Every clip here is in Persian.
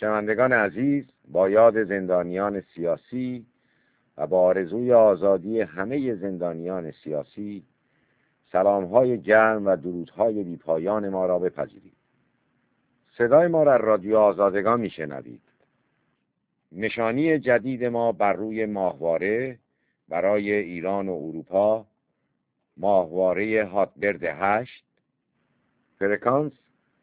شنوندگان عزیز، با یاد زندانیان سیاسی و با آرزوی آزادی همه زندانیان سیاسی، سلام‌های گرم و درودهای بی‌پایان ما را بپذیرید. صدای ما را رادیو آزادگان میشنوید. نشانی جدید ما بر روی ماهواره برای ایران و اروپا، ماهواره هاتبرد 8، فرکانس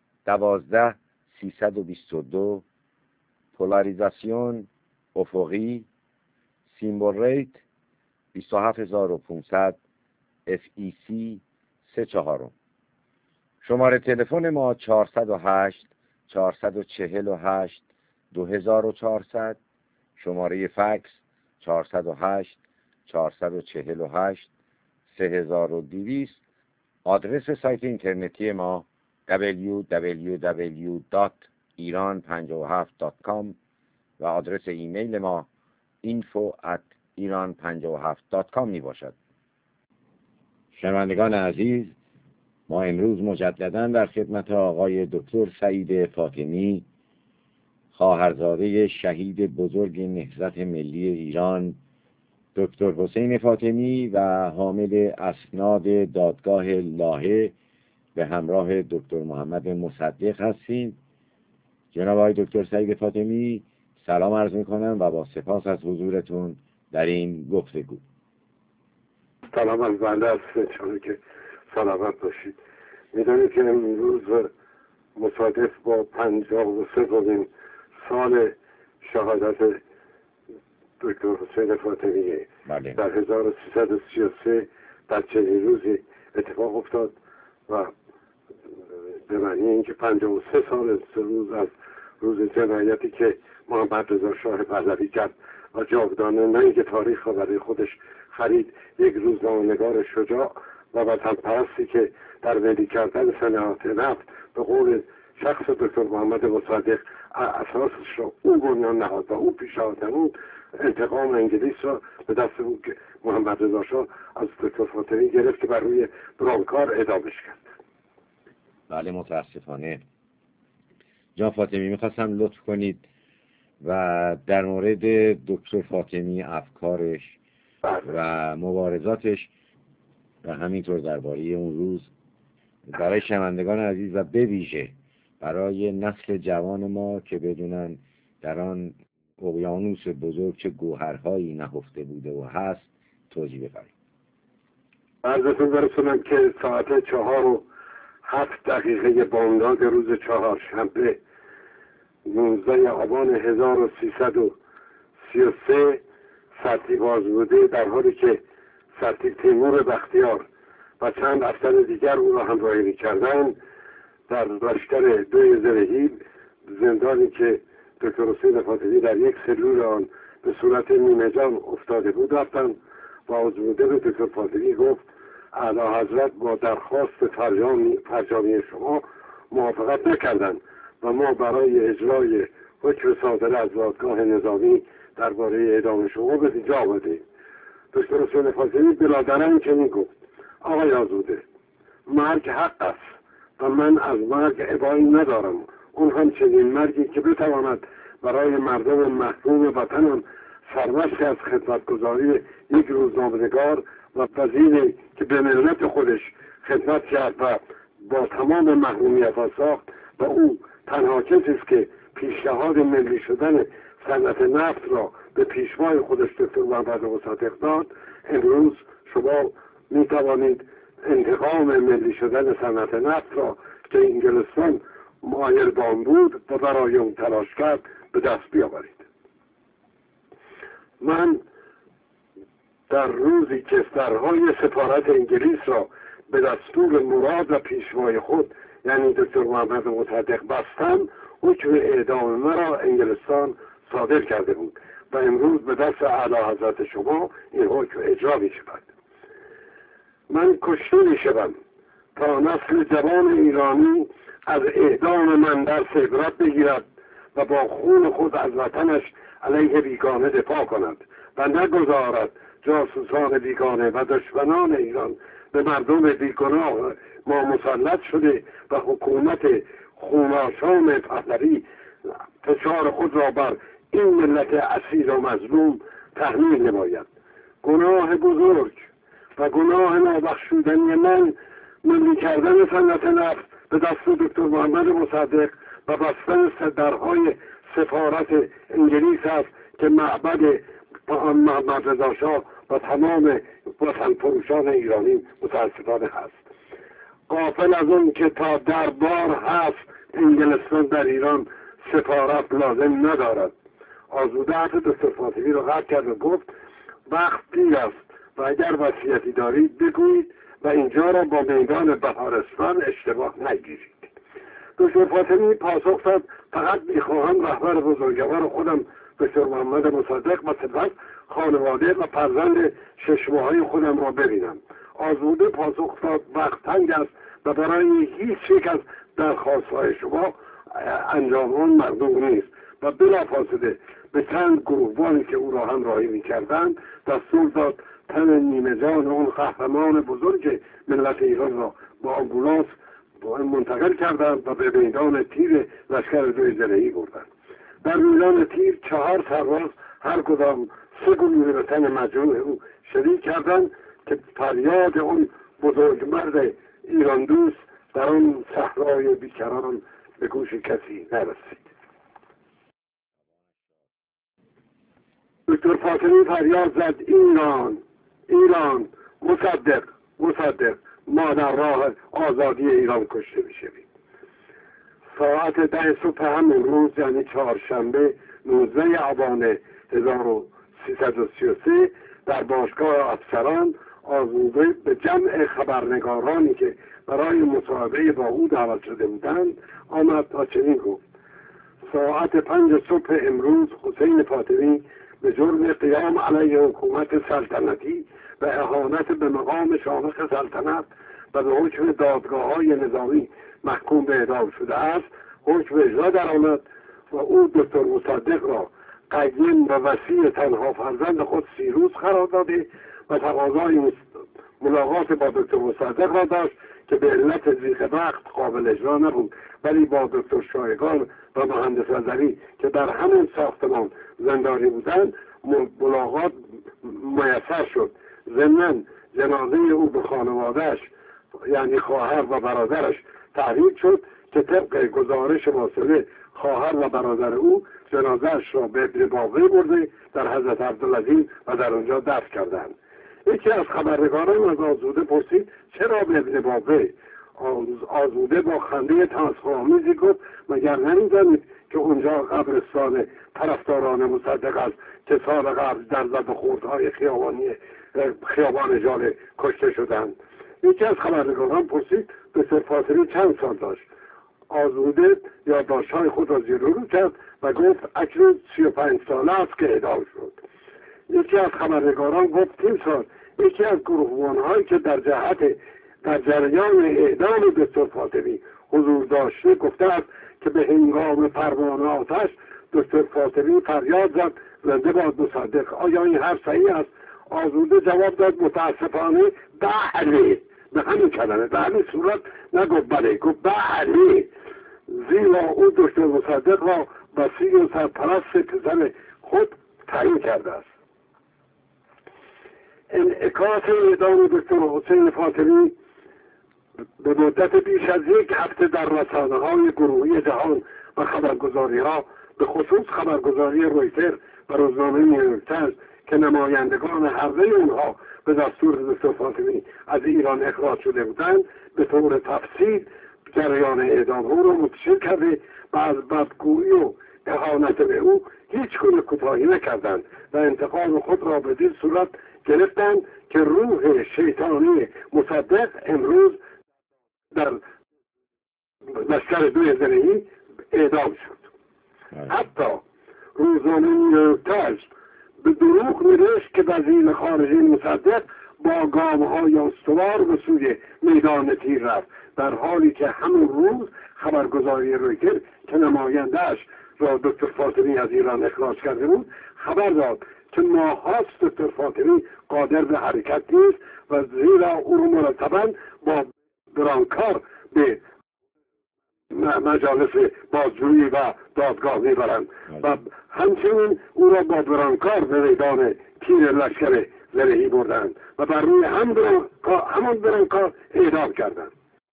12322، پولاریزاسیون افقی، سیمبل ریت 27500، FEC 34. شماره تلفن ما 408 448 2400، شماره فکس 408 448 3200. آدرس سایت اینترنتی ما www.iran57.com و آدرس ایمیل ما info@iran57.com می باشد. شنوندگان عزیز، ما امروز مجدداً در خدمت آقای دکتر سعید فاطمی، خواهرزاده شهید بزرگ نهضت ملی ایران دکتر حسین فاطمی و حامل اسناد دادگاه لاهه به همراه دکتر محمد مصدق هستیم. جناب آقای دکتر سعید فاطمی، سلام عرض می‌کنم و با سپاس از حضورتون در این گفتگو. سلام از بنده است، انشاءالله که سلامت باشید. میدونید که امروز مصادف با 53 سال شهادت دکتر حسین فاطمی در 1333 در چنین روزی اتفاق افتاد و به معنی اینکه 53 سال روز از روز جنایتی که محمد رضا شاه پهلوی کرد و جاودانه نه اینکه تاریخ را برای خودش خرید، یک روزنامه‌نگار شجاع و وطن‌پرستی که در ولی کردن صنعت نفت به قول شخص دکتر محمد مصدق اساسش را او بنیان نهاد و او پیشنهاد نمود، انتقام انگلیس را به دست او که محمد رضا شاه از دکتر فاطمی گرفت که بر روی برانکار اعدامش کرد. بله، متاسفانه. جان فاطمی، میخواستم لطف کنید و در مورد دکتر فاطمی، افکارش و مبارزاتش و همینطور درباره اون روز برای شنوندگان عزیز و به ویژه برای نسل جوان ما که بدونن در آن اقیانوس بزرگ چه گوهرهایی نهفته بوده و هست توضیح بفرمایید. عرضتون برسونم که ساعت 4:07 بامداد روز چهارشنبه 19 آبان 1333 سرتیباز بوده، در حالی که سرتیب تیمور بختیار و چند افسر دیگر او را همراهی می‌کردند، در لشکر 2 زرهی، زندانی که دکتر حسین فاطمی در یک سلول آن به صورت نیمه جان افتاده بود رفتند و آزموده به دکتر فاطمی گفت اعلی حضرت با درخواست فرجامی شما موافقت نکردند و ما برای اجرای حکم صادر از دادگاه نظامی درباره اعدام شما به اینجا آمدیم. دکتر حسین فاطمی بلادرن چنین گفت: آقای آزوده، مرگ حق است و من از مرگ ابایی ندارم، اون هم چنین مرگی که بتواند برای مردم محروم وطنم سرمشق از خدمتگزاری یک روزنامه‌نگار و وزیری که به ملت خودش خدمت کرد و با تمام محرومیت ساخت و او تنها کسی است که پیشنهاد ملی شدن صنعت نفت را به پیشوای خودش دکتر محمد مصدق داد، امروز شما می توانید انتقام ملی شدن صنعت نفت را که انگلستان مایل به آن بود و برای اون تلاش کرد به دست بیاورید. من در روزی که سرهای سفارت انگلیس را به دستور مراد و پیشوای خود یعنی دکتر محمد مصدق بستم، حکم اعدام مرا انگلستان صادر کرده بود و امروز به دست اعلی حضرت شما این حکم اجرا می شود. من کشته می شدم تا نسل جوان ایرانی از اعدام من درس عبرت بگیرد و با خون خود از وطنش علیه بیگانه دفاع کند و نگذارد جاسوسان بیگانه و دشمنان ایران به مردم بیگناه ما مسلط شده و حکومت خوناشام پهلوی فشار خود را بر این ملت اسیر و مظلوم تحمیل نماید. گناه بزرگ و گناه نابخشودنی من ملی کردن صنعت نفت به دست دکتر محمد مصدق و بستن درهای سفارت انگلیس است که معبد محمد رضا شاه و تمام وطن فروشان ایرانی متاسفانه هست. غافل از اون که تا دربار هست انگلستان در ایران سفارت لازم ندارد. آزوده حرف دکتر فاطمی رو قطع کرد و گفت وقت دیر است و اگر وصیتی دارید بگویید و اینجا را با میدان بهارستان اشتباه نگیرید. دکتر فاطمی پاسخ داد فقط میخواهم رهبر بزرگوار خودم دکتر محمد مصدق و سپس خانواده و فرزند 6 ماهه خودم را ببینم. آزوده پاسخ داد وقت تنگ است و برای هیچ یک از درخواست‌های شما انجام آن مردم نیست و بلافاصله به چند گروهبانی که او را همراهی می‌کردند دستور داد تن نیمه جان اون قهرمان بزرگ ملت ایران را با آمبولانس منتقل کردند و به میدان تیر لشکر 2 زرهی بردند. در میدان تیر 4 سرباز هر کدام 3 گلوله به تن مجروح او شلیک کردند که فریاد اون بزرگمرد ایران دوست در آن صحرای بیکران به گوش کسی نرسید. دکتر فاطمی فریاد زد ایران مصدق ما در راه آزادی ایران کشته میشویم. ساعت 10 صبح همون روز یعنی چهارشنبه 19 آبان 1333 در باشگاه افسران آزوده به جمع خبرنگارانی که برای مصاحبه با او دعوت شده بودند آمد تا چنین گفت: ساعت 5 صبح امروز حسین فاطمی به جرم قیام علیه حکومت سلطنتی و اهانت به مقام شامخ سلطنت و به حکم دادگاه‌های نظامی محکوم به اعدام شده است. حکم اجرا درآمد و او دکتر مصدق را قیم و وصی تنها فرزند خود سیروس قرار داده و تقاضای ملاقات با دکتر مصدق را داشت که به علت ضیق وقت قابل اجرا نبود، ولی با دکتر شایگان و مهندس نظری که در همون ساختمان زندانی بودند ملاقات میسر شد. ضمناً جنازه او به خانوادهش یعنی خواهر و برادرش تحویل شد که طبق گزارش واصله خواهر و برادر او جنازهش را به ابن باقی برده در حضرت عبدالعظیم و در آنجا دفن کردند. یکی از خبرنگاران از آزوده پرسید چرا به ابن باقی؟ آزوده با خنده تمسخرآمیزی گفت مگر نمی‌دانید که اونجا قبرستان طرفداران مصدق است که سال قبل در زد و خوردهای خیابان جاله کشته شدند. یکی از خبرنگاران پرسید دکتر فاطمی چند سال داشت؟ آزوده یادداشت‌های خود را زیر و رو کرد و گفت اکنون 35 ساله است که اعدام شد. یکی از خبرنگاران گفت 3 سال. یکی از گروهبان‌هایی که در جریان اعدام دکتر فاطمی حضور داشته گفته است که به هنگام پروانه آتش دکتر فاطمی فریاد زد زنده باد مصدق. آیا این حرف صحیح است؟ آزوده جواب داد متاسفانه بله، به همین کلمه، به همین صورت نگفت بله، گفت بله، زیرا او دکتر مصدق را وصی و سرپرست پسر خود تعیین کرده است. انعکاس اعدام دکتر حسین فاطمی به مدت بیش از 1 هفته در رسانه‌های گروهی جهان و خبرگزاری‌ها به خصوص خبرگزاری رویتر و روزنامه نیویورک تایمز که نمایندگان هر دوی اونها به دستور دکتر فاطمی از ایران اخراج شده بودند به طور تفصیل جریان اعدام او را منتشر کرده و از بدگویی و اهانت به او هیچ گونه کوتاهی نکردند و انتقام خود را به این صورت گرفتند که روح شیطانی مصدق امروز در لشکر 2 زرهی اعدام شد. حتی روزنامه نیویورک تایمز به دروغ نوشت که وزیر خارجه مصدق با گام‌های استوار به سوی میدان تیر رفت، در حالی که همون روز خبرگزاری رویتر که نماینده‌اش را دکتر فاطمی از ایران اخراج کرده بود خبر داد که ماهاست دکتر فاطمی قادر به حرکت نیست و زیرا او مرتباً با برانکار به مجالس بازجویی و دادگاه میبرند و همچنین او را با برانکار به میدان تیر لشکر زرهی بردند و بر روی همان برانکار اعدام کردند.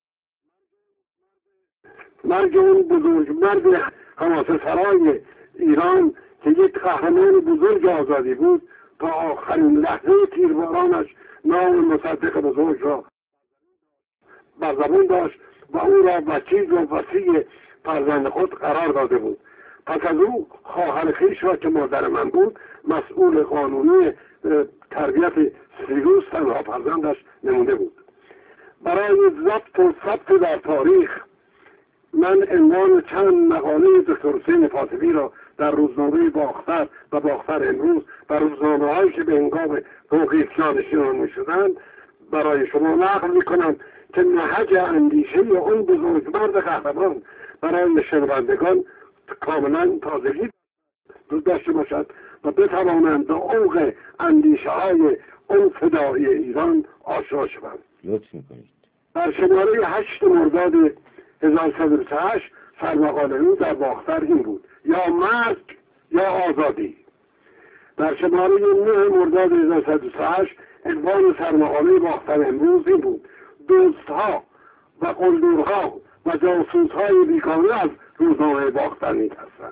مرگ اون بزرگمرد حماسه سرای ایران که یک قهرمان بزرگ آزادی بود، تا آخرین لحظه تیربارانش نام مصدق بزرگ را بر زبان داشت و او را وکیل و وصی فرزند خود قرار داده بود. پس از او خواهر خویش را که مادر من بود مسئول قانونی تربیت سیروس تنها فرزندش نموده بود. برای ضبط و ثبت در تاریخ من عنوان چند مقاله دکتر حسین فاطمی را در روزنامه باختر و باختر امروز و روزنامه‌هایی که به هنگام توقیف جانشینان می‌شدند برای شما نقل می‌کنم که نهج اندیشه اون بزرگمرد قهرمان برای شنوندگان کاملا تازگی داشته باشد و بتوانند به عمق اندیشه‌های اون فدایی ایران آشنا شوند. لطف می‌کنید. در شماره 8 مرداد 1128 سرمقاله او در باختر این بود: یا مرگ یا آزادی. در شماره 9 مرداد 1128 عنوان سرمقاله باختر امروز این بود: دوستها و قلدرها و جاسوس‌های بیگانه از روزنامه باختر می‌ترسند.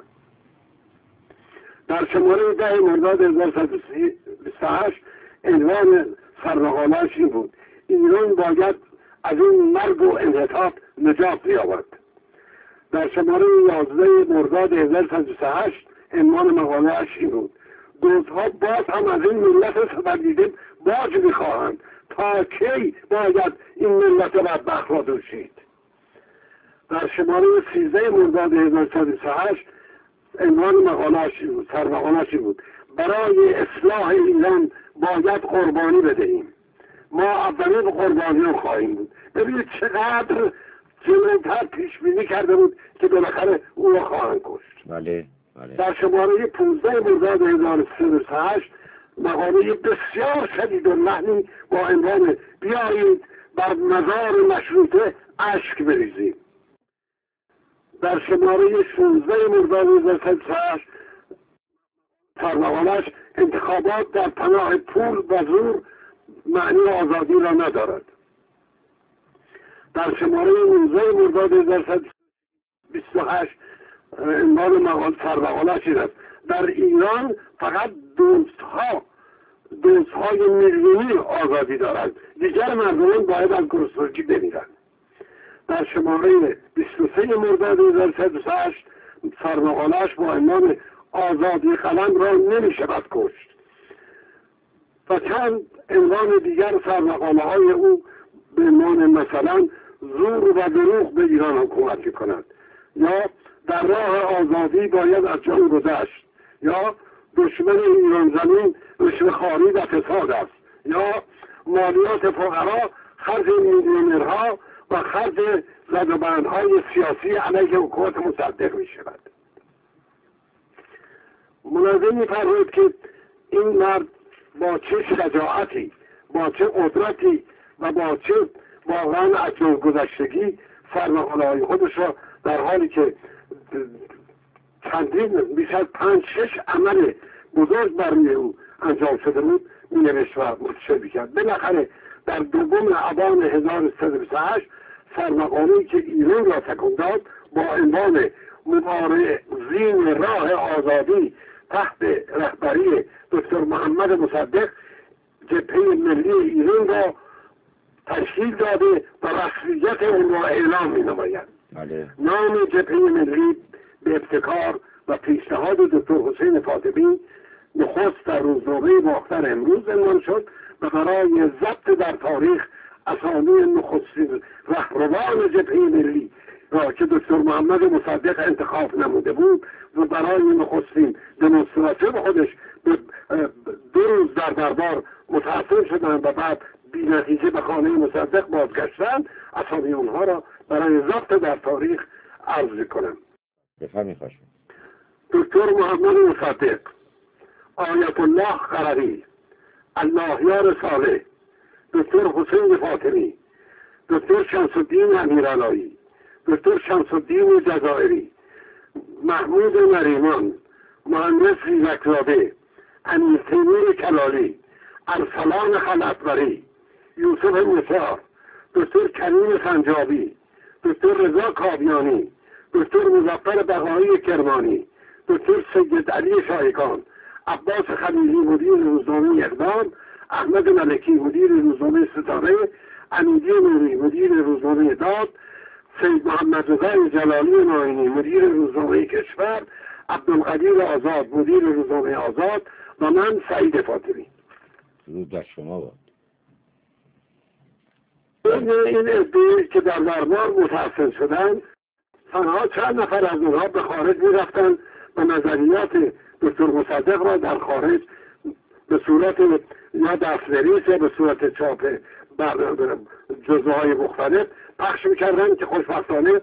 در شماره 10 مرداد 1128 عنوان سرمقاله‌اش این بود: ایران باید از این مرگ و انحطاط نجات بیابد. در شماره 11 مرداد 1128 عنوان مقاله‌اش این بود: دوستها باز هم از این ملت سپردیده باج می‌خواهند. تا کی باید این ملت بدبخت را دوشید؟ در شماره 13 مرداد 1128 عنوان مقاله‌اش بود، سرمقاله‌اش بود: برای اصلاح ایران باید قربانی بدهیم. ما اولین قربانی رو خواهیم بود. ببینید چقدر جلوتر پیش بینی کرده بود که بالاخره او را خواهند کشت. بله. در شماره 15 مرداد 1328 مقاله بسیار شدید و لحنی با عنوان بیایید بر مزار مشروطه اشک بریزیم. در شماره 16 مرداد 1328 سرمقاله‌اش انتخابات در پناه پول و زور معنی آزادی را ندارد. در شماره 19 مرداد 1328 عنوان سرمقاله‌اش این است: در ایران فقط دوستهای میلیونی آزادی دارند، دیگر مردمان باید از گرسنگی بمیرند. در شماره 23 مرداد 1328 سرمقاله‌اش با عنوان آزادی قلم را نمی‌شود کشت و چند عنوان دیگر سرمقاله‌های او به عنوان مثلا زور و دروغ به ایران حکومت می‌کند، یا در راه آزادی باید از جان گذشت، یا دشمن ایران زمین رشوه‌خواری و فساد است، یا مالیات فقرا خرج میلیونرها و خرج زدوبندهای سیاسی علیه حکومت مصدق می‌شود. مناظر می‌فرماید که این مرد با چه شجاعتی، با چه قدرتی و با چه واقعا از جان گذشتگی سرمقاله‌های خودش را در حالی که چندین بیش از 5-6 عمل بزرگ برای او انجام شده بود می‌نوشت و منتشر می‌کرد. بالاخره در 2 آبان 1328 سرمقاله‌ای که ایران را تکان داد با عنوان مبارزین راه آزادی تحت رهبری دکتر محمد مصدق جبهه ملی ایران را تشکیل داده و رسمیت اون را اعلام می‌نماید. نام جبهه ملی به ابتکار و پیشنهاد دکتر حسین فاطمی نخست در روزنامه باختر امروز عنوان شد و برای ضبط در تاریخ اسامی نخستین رهروان جبهه ملی را که دکتر محمد مصدق انتخاب نموده بود و برای نخستین دمونستراسیون خودش 2 روز در دربار متحصل شدند و بعد بی نتیجه به خانه مصدق بازگشتند، اسامی اونها را برای ضبط در تاریخ عرض کنم. بفرمایید. خواهش دکتر محمد مصدق، آیت الله قرری، اللهیار صالح، دکتر حسین فاطمی، دکتر شمس الدین امیرعلایی، دکتر شمس الدین جزائری، محمود نریمان، مهندس زیرکزاده، امیر تیمور کلالی، ارسلان خلعتبری، یوسف نثار، دکتر کریم سنجابی، دکتر رضا کاویانی، دکتر مظفر بقایی کرمانی، دکتر سید علی شایگان، عباس خلیلی مدیر روزنامه اقدام، احمد ملکی مدیر روزنامه ستاره، امیدی نوری مدیر روزنامه داد، سید محمد رضا جلالی ناینی مدیر روزنامه کشور، عبدالقدیر آزاد مدیر روزنامه آزاد و من سعید فاطمی. درود بر شما باد. این عده که در دربار متحصل شدن، تنها چند نفر از اونها به خارج میرفتن و نظریات دکتر مصدق را در خارج به صورت یا دست‌نویس یا به صورت چاپ جزوه‌های مختلف پخش میکردن که خوشبختانه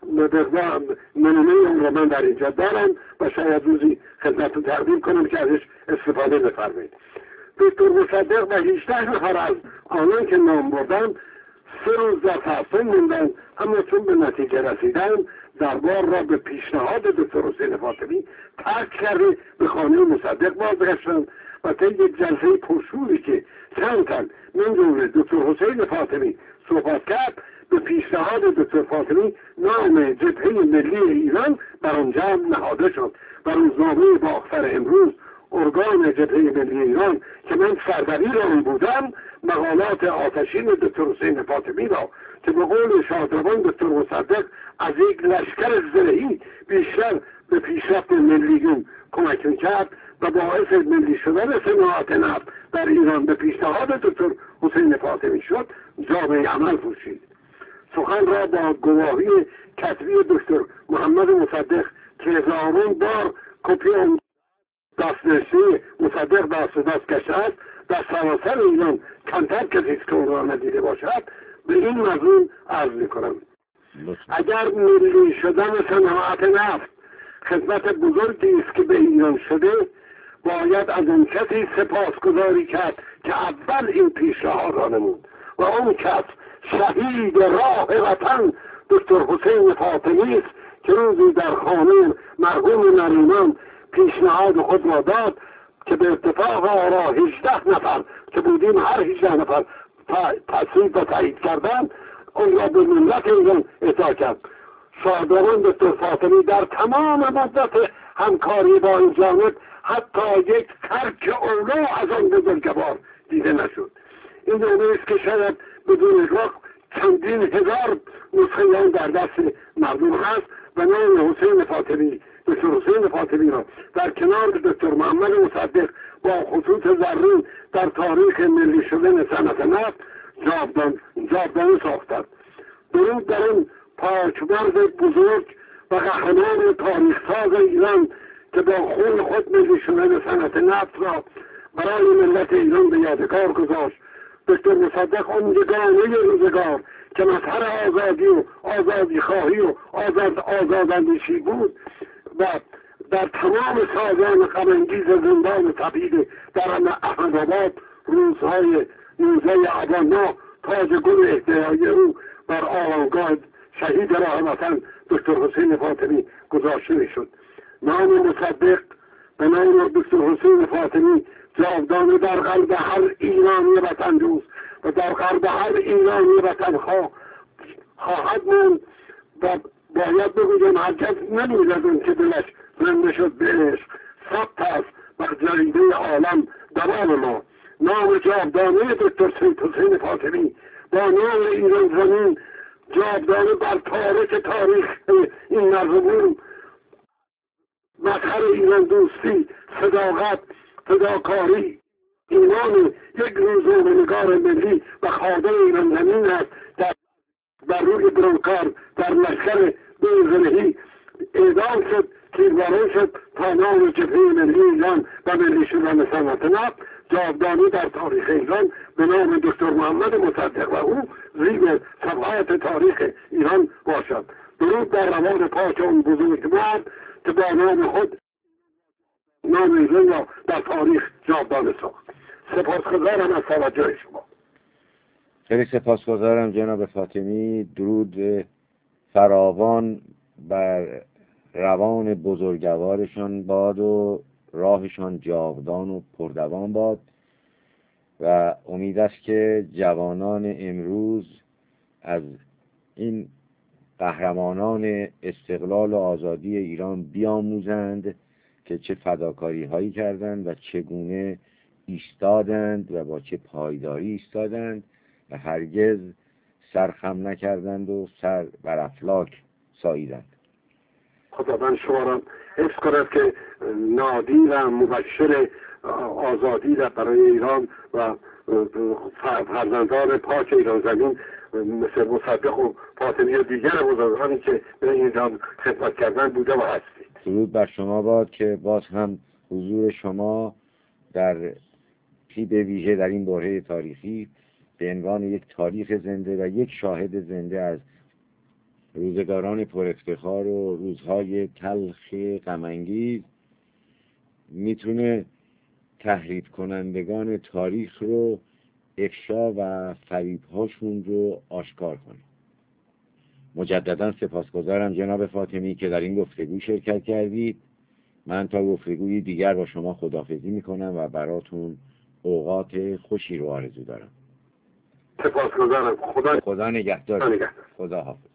نمونه اون را من در اینجا دارم و شاید روزی خدمتتون تقدیم کنم که ازش استفاده بفرمایید. دکتر مصدق و 18 نفر از آنان که نام بردن 3 روز در تعصب موندن، اما چون به نتیجه رسیدن دربار را به پیشنهاد دکتر حسین فاطمی ترک کرده به خانه مصدق بازگشتند و طی یک جلسه پرشوری که چند تن من جمله دکتر حسین فاطمی صحبت کرد، به پیشنهاد دکتر فاطمی نام جبهه ملی ایران بر آن جمع نهاده شد و روزنامه باختر امروز، ارگان جبهه ملی ایران که من سردبیر آن بودم، مقالات آتشین دکتر حسین فاطمی را که به قول شادروان دکتر مصدق از یک لشکر زرهی بیشتر به پیشرفت ملیون کمک میکرد و باعث ملی شدن صناعت نفت در ایران به پیشنهاد دکتر حسین فاطمی شد، جامعه عمل پوشید. سخن را با گواهی کتبی دکتر محمد مصدق که هزاران بار کپی آن دستنوشته مصدق دست دست کشته است، در سراسر ایران کمتر کسی است که اون را ندیده باشد، به این مضمون عرض میکنم: اگر ملی شدن صناعت نفت خدمت بزرگی است که به ایران شده، باید از اون کسی سپاسگزاری کرد که اول این پیشراه را نمود و اون کس شهید راه وطن دکتر حسین فاطمی است که روزی در خانه مرحوم نریمان پیشنهاد خود را داد که به اتفاق آرا 18 نفر که بودیم هر 18 نفر تصویب و تایید کردن، اون را به ملت ایران اهدا کرد. شادروان دکتر فاطمی در تمام مدت همکاری با این جانب حتی یک ترک اولو از آن بزرگوار دیده نشد. این نامه است که شاید بدون اغراق چندین هزار نسخه آن در دست مردم هست و نام حسین فاطمی، دکتر حسین فاطمی را در کنار دکتر محمد مصدق با خطوط زرین در تاریخ ملی شدن صنعت نفت جاودانه ساختند. درود در این پاکمرد بزرگ و قهرمان تاریخساز ایران که با خون خود ملی شدن صنعت نفت را برای ملت ایران به یادگار گذاشت. دکتر مصدق آن یگانه روزگار که مظهر آزادی و آزادی خواهی و آزاداندیشی بود و در تمام سازان غم‌انگیز زندان تبعید در احمدآباد روزهای 19 آبان ماه تاج گل اهدای او بر آرامگاه شهید راه وطن دکتر حسین فاطمی گذاشته میشد. نام مصدق به نام دکتر حسین فاطمی جاودانه در قلب هر ایرانی وطن دوست و در قلب هر ایرانی وطن خواهد موند و باید بگویم هرگز نمی‌رد اون که دلش زنده شد به عشق ثبت است و جریده عالم دوام ما. نام جاودانه دکتر سید حسین فاطمی با نام ایران زمین جاودانه بر تاریخ این مرزبون مظهر ایران دوستی، صداقت، فداکاری، ایمان یک روزنامه‌نگار ملی و خادم ایران زمین است در روی برانکار در لشکر زرهی اعدام شد، تیرواران شد تا نام جبهه ملی ایران و ملی شدن صنعت نفت جاودانه در تاریخ ایران به نام دکتر محمد مصدق و او زیر صفحات تاریخ ایران باشد. درود در روان پاک اون بزرگوار که با نام خود نام ایران را در تاریخ جاودانه ساخت. سپاسگزارم از توجه شما. خیلی سپاسگزارم جناب فاطمی. درود فراوان بر روان بزرگوارشان باد و راهشان جاودان و پردوان باد و امید است که جوانان امروز از این قهرمانان استقلال و آزادی ایران بیاموزند که چه فداکاری هایی کردند و چگونه ایستادند و با چه پایداری ایستادند و هرگز سر خم نکردند و سر بر افلاک ساییدند. خداوند شما را حفظ کند که نادی و مبشر آزادی را برای ایران و فرزندان پاک ایران زمین مثل مصدق و فاطمی و دیگر بزرگانی که به ایران خدمت کردن بوده و هستید. درود بر شما باد که باز هم حضور شما در به ویژه در این برهه تاریخی به عنوان یک تاریخ زنده و یک شاهد زنده از روزگاران پر افتخار و روزهای تلخ غم‌انگیز میتونه تحریف کنندگان تاریخ رو افشا و فریب‌هاشون رو آشکار کنه. مجددا سپاسگزارم جناب فاطمی که در این گفتگو شرکت کردید. من تا گفتگوی دیگر با شما خداحافظی میکنم و براتون اوقات خوشی رو آرزو دارم. سپاسگزارم. خدا نگهدار. خدا حافظ.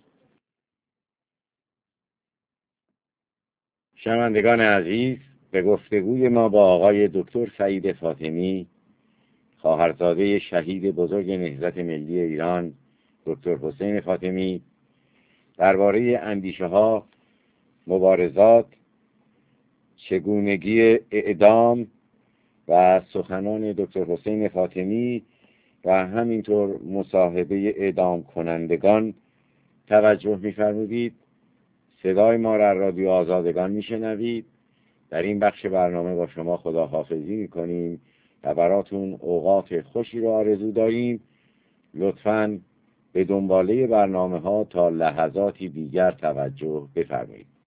شنوندگان عزیز، به گفتگوی ما با آقای دکتر سعید فاطمی، خواهرزاده شهید بزرگ نهضت ملی ایران دکتر حسین فاطمی، درباره اندیشه‌ها، مبارزات، چگونگی اعدام و سخنان دکتر حسین فاطمی و همینطور مصاحبه اعدام کنندگان توجه می‌فرمودید. صدای ما را رادیو آزادگان میشنوید. در این بخش برنامه با شما خداحافظی میکنیم و براتون اوقات خوشی را آرزو داریم. لطفاً به دنباله برنامه ها تا لحظاتی دیگر توجه بفرمایید.